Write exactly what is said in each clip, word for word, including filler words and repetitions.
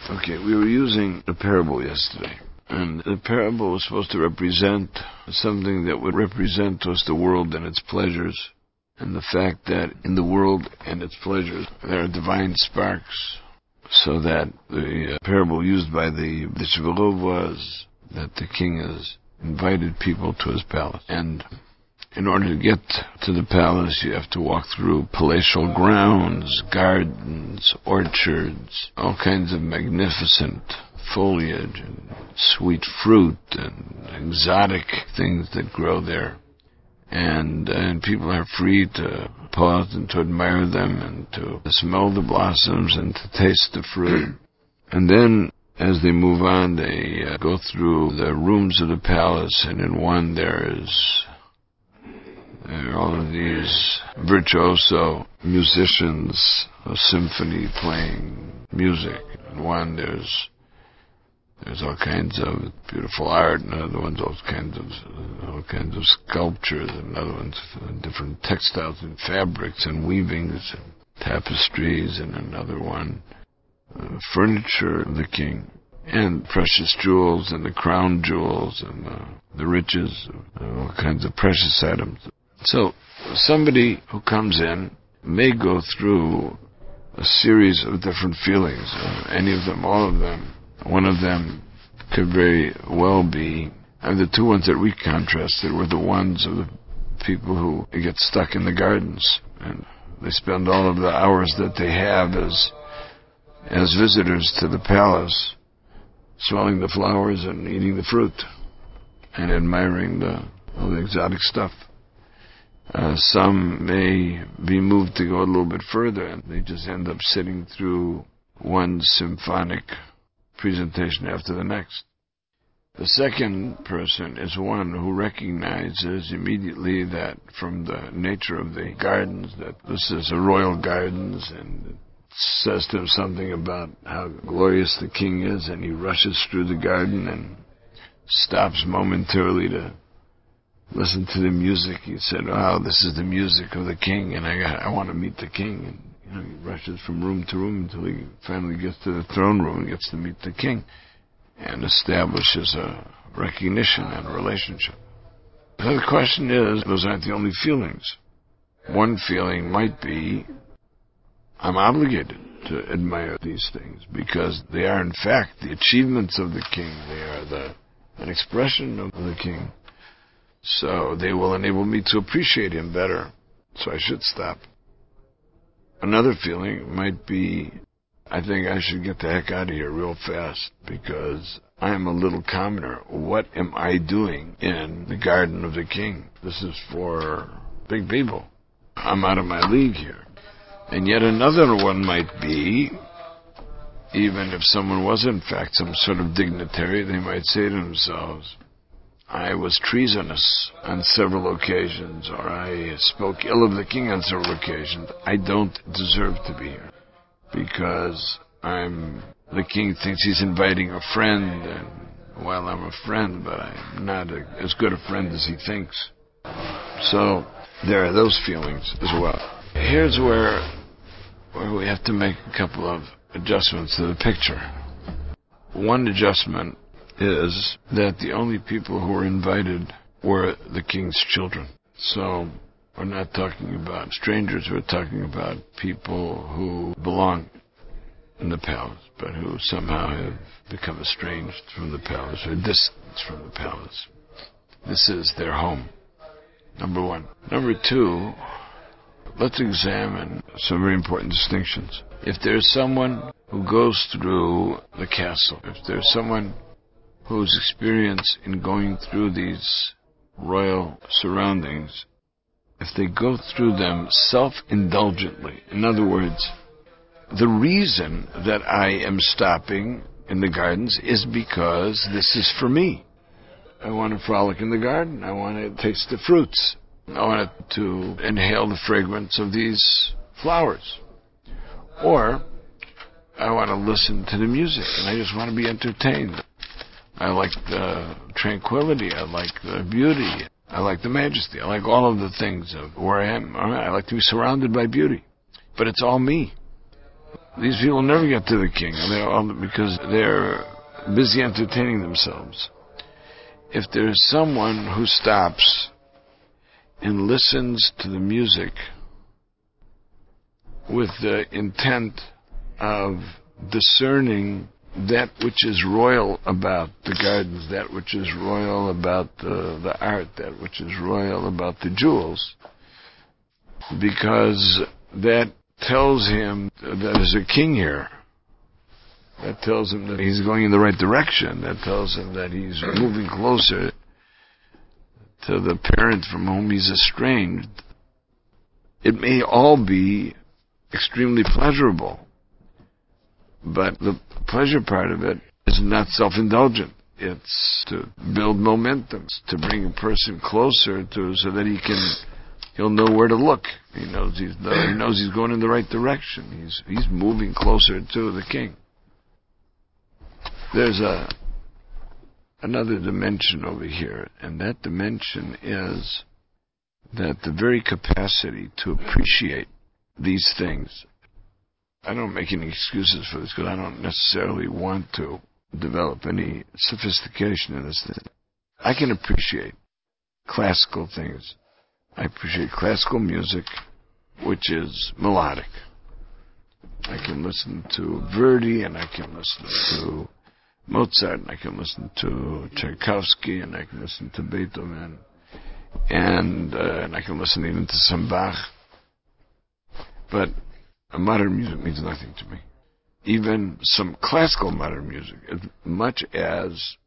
Okay, we were using a parable yesterday, and the parable was supposed to represent something that would represent to us the world and its pleasures, and the fact that in the world and its pleasures there are divine sparks, so that the uh, parable used by the Bishvilov was that the king has invited people to his palace, and in order to get to the palace, you have to walk through palatial grounds, gardens, orchards, all kinds of magnificent foliage and sweet fruit and exotic things that grow there. And, and people are free to pause and to admire them and to smell the blossoms and to taste the fruit. And then, as they move on, they uh, go through the rooms of the palace, and in one there is There are all of these virtuoso musicians, a symphony playing music. In one, there's there's all kinds of beautiful art, and other ones all kinds of all kinds of sculptures, and other ones different textiles and fabrics and weavings and tapestries, and another one uh, furniture of the king, and precious jewels and the crown jewels and uh, the riches, uh, all kinds of precious items. So, somebody who comes in may go through a series of different feelings, uh, any of them, all of them. One of them could very well be, and the two ones that we contrasted were the ones of the people who get stuck in the gardens, and they spend all of the hours that they have as, as visitors to the palace, smelling the flowers and eating the fruit, and admiring the, all the exotic stuff. Uh, some may be moved to go a little bit further, and they just end up sitting through one symphonic presentation after the next. The second person is one who recognizes immediately that from the nature of the gardens, that this is a royal gardens, and it says to him something about how glorious the king is, and he rushes through the garden and stops momentarily to listen to the music. He said, "Wow, this is the music of the king, and I got, I want to meet the king." And you know, he rushes from room to room until he finally gets to the throne room and gets to meet the king, and establishes a recognition and a relationship. So the question is, those aren't the only feelings. One feeling might be, I'm obligated to admire these things because they are in fact the achievements of the king. They are the an expression of the king. So they will enable me to appreciate him better. So I should stop. Another feeling might be, I think I should get the heck out of here real fast because I am a little commoner. What am I doing in the garden of the king? This is for big people. I'm out of my league here. And yet another one might be, even if someone was in fact some sort of dignitary, they might say to themselves, I was treasonous on several occasions, or I spoke ill of the king on several occasions. I don't deserve to be here because I'm, the king thinks he's inviting a friend, and well, I'm a friend, but I'm not a, as good a friend as he thinks. So there are those feelings as well. Here's where, where we have to make a couple of adjustments to the picture. One adjustment is that the only people who were invited were the king's children. So we're not talking about strangers, we're talking about people who belong in the palace, but who somehow have become estranged from the palace or distanced from the palace. This is their home, number one. Number two, let's examine some very important distinctions. If there's someone who goes through the castle, if there's someone whose experience in going through these royal surroundings, if they go through them self-indulgently, in other words, the reason that I am stopping in the gardens is because this is for me. I want to frolic in the garden. I want to taste the fruits. I want to inhale the fragrance of these flowers. Or I want to listen to the music, and I just want to be entertained. I like the tranquility. I like the beauty. I like the majesty. I like all of the things of where I am. I like to be surrounded by beauty. But it's all me. These people never get to the king, they're all, because they're busy entertaining themselves. If there's someone who stops and listens to the music with the intent of discerning that which is royal about the gardens, that which is royal about the, the art, that which is royal about the jewels, because that tells him that there's a king here. That tells him that he's going in the right direction. That tells him that he's moving closer to the parent from whom he's estranged. It may all be extremely pleasurable, but the pleasure part of it is not self-indulgent. It's to build momentum, to bring a person closer to, so that he can, he'll know where to look. He knows he's he knows he's going in the right direction. He's he's moving closer to the king. There's a another dimension over here, and that dimension is that the very capacity to appreciate these things. I don't make any excuses for this because I don't necessarily want to develop any sophistication in this thing. I can appreciate classical things. I appreciate classical music, which is melodic. I can listen to Verdi, and I can listen to Mozart, and I can listen to Tchaikovsky, and I can listen to Beethoven, and uh, and I can listen even to some Bach. But modern music means nothing to me. Even some classical modern music, as much as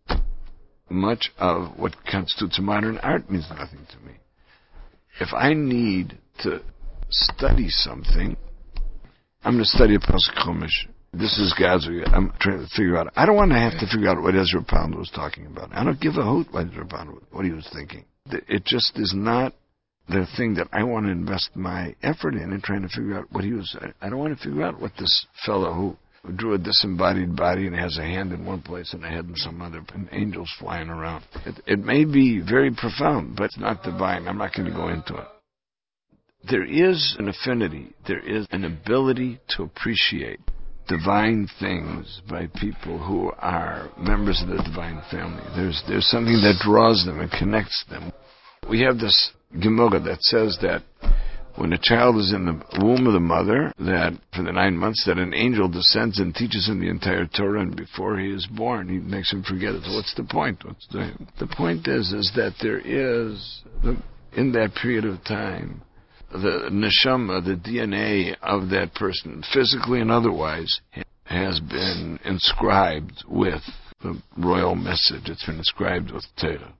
much of what constitutes modern art means nothing to me. If I need to study something, I'm going to study a Pasuk Chumash. This is God's way. I'm trying to figure out. I don't want to have to figure out what Ezra Pound was talking about. I don't give a hoot what Ezra Pound, what he was thinking. It just is not the thing that I want to invest my effort in, in trying to figure out what he was. I don't want to figure out what this fellow who drew a disembodied body and has a hand in one place and a head in some other, and angels flying around. It, it may be very profound, but it's not divine. I'm not going to go into it. There is an affinity, there is an ability to appreciate divine things by people who are members of the divine family. There's there's something that draws them and connects them. We have this Gemara that says that when a child is in the womb of the mother, that for the nine months that an angel descends and teaches him the entire Torah, and before he is born, he makes him forget it. So what's the point? What's the, the point is, is that there is, the, in that period of time, the neshama, the D N A of that person, physically and otherwise, has been inscribed with the royal message. It's been inscribed with Torah.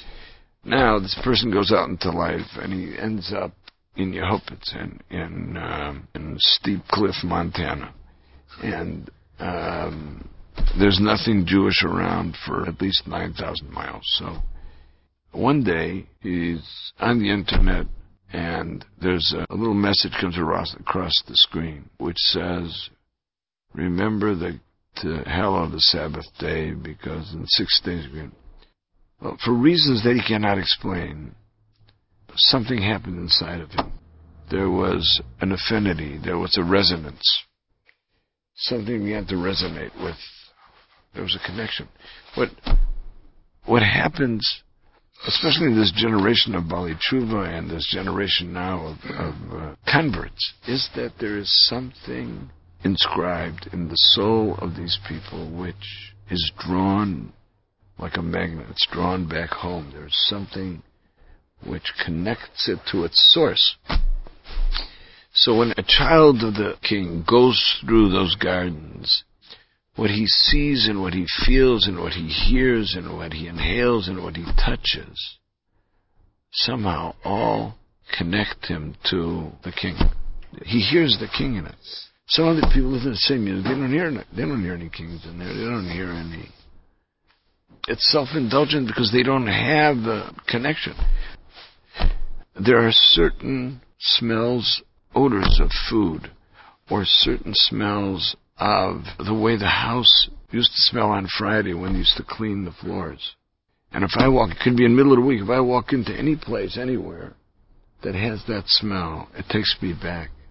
Now, this person goes out into life, and he ends up in Yehupitz, in in, um, in Steep Cliff, Montana, and um, there's nothing Jewish around for at least nine thousand miles. So one day he's on the internet, and there's a, a little message comes across, across the screen, which says, "Remember the, to hallow the Sabbath day, because in six days we're." Well, for reasons that he cannot explain, something happened inside of him. There was an affinity. There was a resonance. Something began to resonate with. There was a connection. What what happens, especially in this generation of Bali Tshuva and this generation now of, of uh, converts, is that there is something inscribed in the soul of these people which is drawn like a magnet. It's drawn back home. There's something which connects it to its source. So when a child of the king goes through those gardens, what he sees and what he feels and what he hears and what he inhales and what he touches somehow all connect him to the king. He hears the king in it. Some other people listen to the same music. They don't hear they don't hear any kings in there. They don't hear any. It's self-indulgent because they don't have the connection. There are certain smells, odors of food, or certain smells of the way the house used to smell on Friday when they used to clean the floors. And if I walk, it could be in the middle of the week, if I walk into any place, anywhere, that has that smell, it takes me back.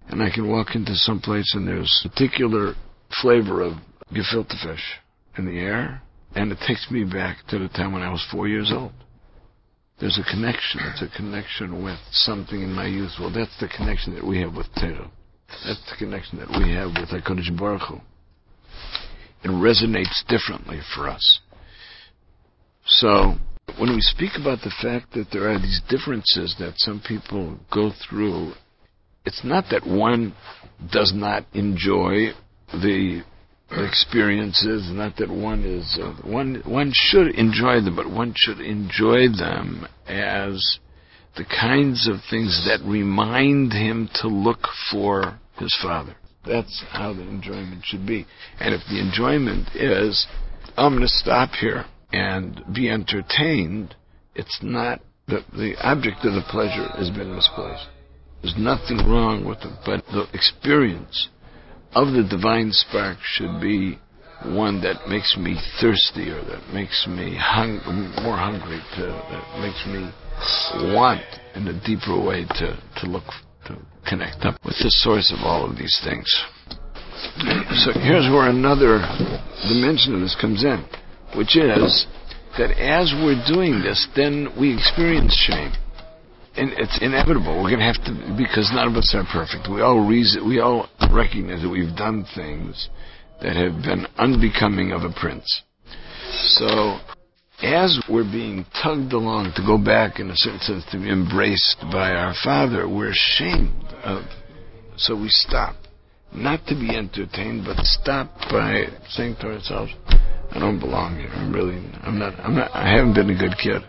And I can walk into some place and there's a particular flavor of gefilte fish in the air, and it takes me back to the time when I was four years old. There's a connection. It's a connection with something in my youth. Well, that's the connection that we have with Torah. That's the connection that we have with HaKadosh Baruch Hu. It resonates differently for us. So, when we speak about the fact that there are these differences that some people go through, it's not that one does not enjoy the experiences, not that one is, uh, one, one should enjoy them, but one should enjoy them as the kinds of things that remind him to look for his Father. That's how the enjoyment should be. And if the enjoyment is, I'm going to stop here and be entertained, it's not, the, the object of the pleasure has been misplaced. There's nothing wrong with it, but the experience of the divine spark should be one that makes me thirsty, or that makes me hung, more hungry, to, that makes me want in a deeper way to, to look, to connect up with the source of all of these things. So here's where another dimension of this comes in, which is that as we're doing this, then we experience shame. And it's inevitable. We're going to have to, because none of us are perfect. We all reason, we all recognize that we've done things that have been unbecoming of a prince. So, as we're being tugged along to go back, in a certain sense, to be embraced by our Father, we're ashamed of. So we stop, not to be entertained, but stop by saying to ourselves, "I don't belong here. I'm really, I'm not, I'm not. I haven't been a good kid."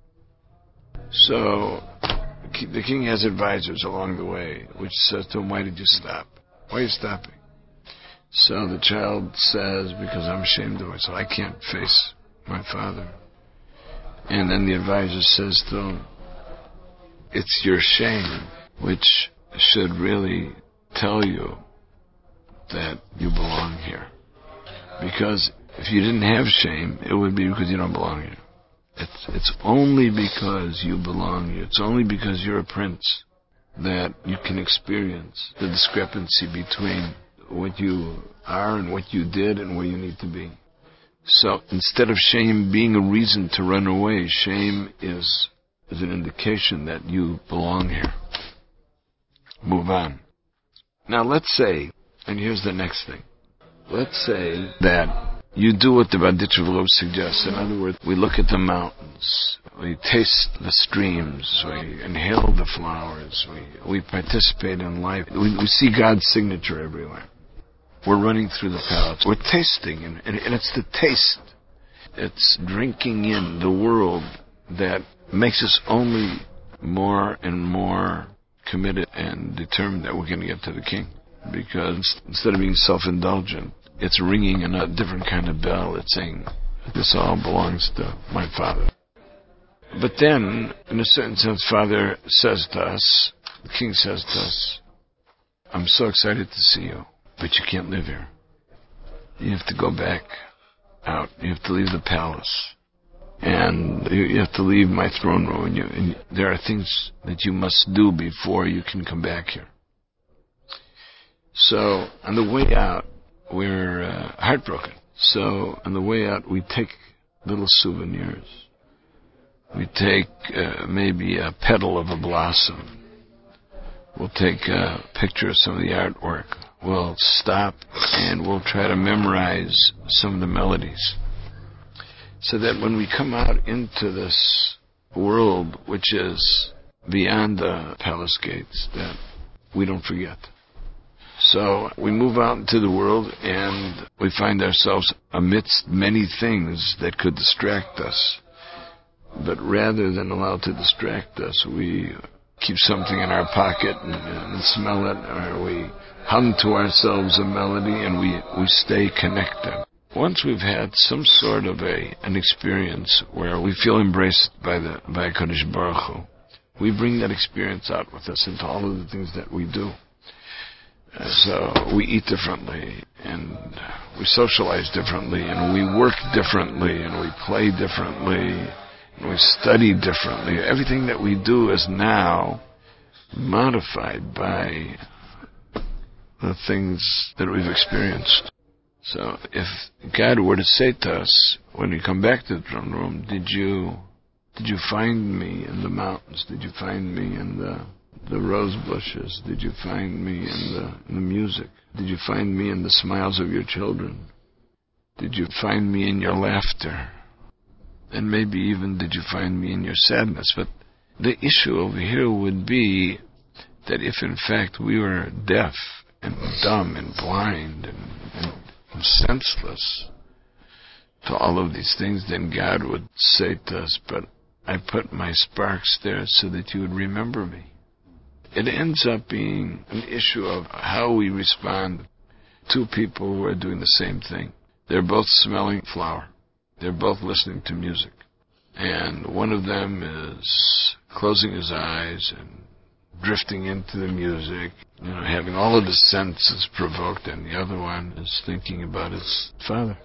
So the king has advisors along the way, which says to him, "Why did you stop? Why are you stopping?" So the child says, "Because I'm ashamed of myself. I can't face my father." And then the advisor says to him, "It's your shame which should really tell you that you belong here. Because if you didn't have shame, it would be because you don't belong here. It's, it's only because you belong here. It's only because you're a prince that you can experience the discrepancy between what you are and what you did and where you need to be." So instead of shame being a reason to run away, shame is, is an indication that you belong here. Move on. Now let's say, and here's the next thing, let's say that you do what the Berditchev suggests. In other words, we look at the mountains, we taste the streams, we inhale the flowers, we, we participate in life. We, we see God's signature everywhere. We're running through the palace. We're tasting, and, and, and it's the taste. It's drinking in the world that makes us only more and more committed and determined that we're going to get to the king. Because instead of being self-indulgent, it's ringing a different kind of bell. It's saying, this all belongs to my Father. But then, in a certain sense, Father says to us, the king says to us, "I'm so excited to see you, but you can't live here. You have to go back out. You have to leave the palace. And you have to leave my throne room. And, you, and there are things that you must do before you can come back here." So, on the way out, we're uh, heartbroken. So, on the way out, we take little souvenirs. We take uh, maybe a petal of a blossom. We'll take a picture of some of the artwork. We'll stop and we'll try to memorize some of the melodies, so that when we come out into this world, which is beyond the palace gates, that we don't forget. So we move out into the world and we find ourselves amidst many things that could distract us. But rather than allow it to distract us, we keep something in our pocket and, and smell it, or we hum to ourselves a melody and we, we stay connected. Once we've had some sort of a an experience where we feel embraced by the by HaKadosh Baruch Hu, we bring that experience out with us into all of the things that we do. Uh, so we eat differently, and we socialize differently, and we work differently, and we play differently, and we study differently. Everything that we do is now modified by the things that we've experienced. So if God were to say to us, when we come back to the throne room, did you did you find me in the mountains? Did you find me in the the rose bushes? Did you find me in the, in the music? Did you find me in the smiles of your children? Did you find me in your laughter? And maybe even did you find me in your sadness? But the issue over here would be that if in fact we were deaf and dumb and blind and, and senseless to all of these things, then God would say to us, but I put my sparks there so that you would remember me. It ends up being an issue of how we respond to people who are doing the same thing. They're both smelling flower. They're both listening to music. And one of them is closing his eyes and drifting into the music, you know, having all of his senses provoked, and the other one is thinking about his father.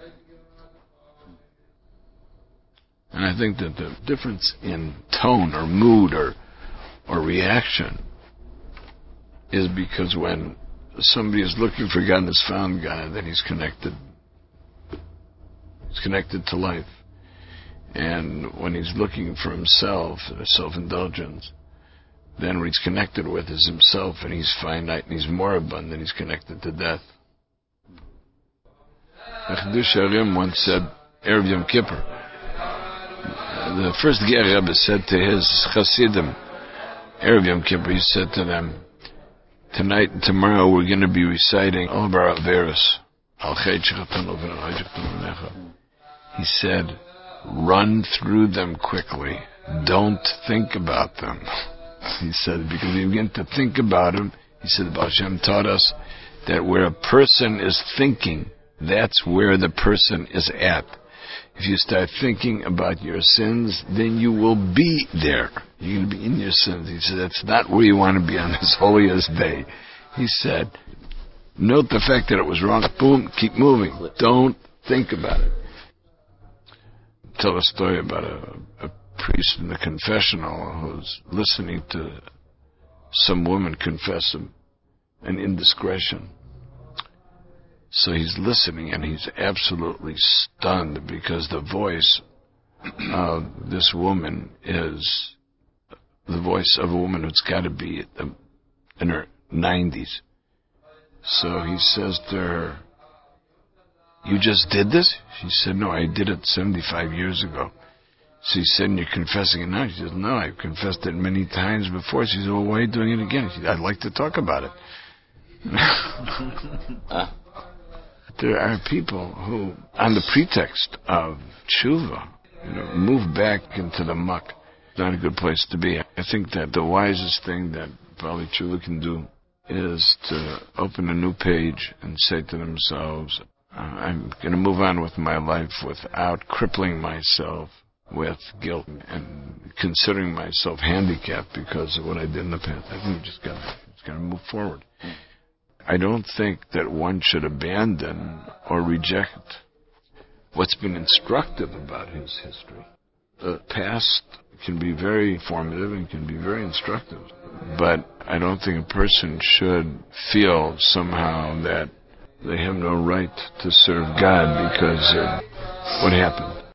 And I think that the difference in tone or mood or or reaction is because when somebody is looking for God and has found God, then he's connected. He's connected to life. And when he's looking for himself, self-indulgence, then what he's connected with is himself, and he's finite and he's moribund, and he's connected to death. Chidush HaRim once said, Erev Yom Kippur, the first Ger Rebbe said to his Hasidim, Erev Yom Kippur, he said to them, tonight and tomorrow we're going to be reciting all of our Averos. He said, run through them quickly. Don't think about them. He said, because if you begin to think about them, he said, Baal Shem taught us that where a person is thinking, that's where the person is at. If you start thinking about your sins, then you will be there. You're going to be in your sins. He said, that's not where you want to be on this holiest day. He said, note the fact that it was wrong. Boom, keep moving. Don't think about it. Tell a story about a, a priest in the confessional who's listening to some woman confess an indiscretion. So he's listening and he's absolutely stunned because the voice of this woman is the voice of a woman who's got to be in her nineties. So he says to her, you just did this? She said, no, I did it seventy-five years ago. So he said, and you're confessing it now? She said, no, I've confessed it many times before. She said, well, why are you doing it again? She said, I'd like to talk about it. There are people who, on the pretext of tshuva, you know, move back into the muck. It's not a good place to be. I think that the wisest thing that probably tshuva can do is to open a new page and say to themselves, uh, I'm going to move on with my life without crippling myself with guilt and considering myself handicapped because of what I did in the past. I think you just got to move forward. I don't think that one should abandon or reject what's been instructive about his history. The past can be very formative and can be very instructive, but I don't think a person should feel somehow that they have no right to serve God because of what happened.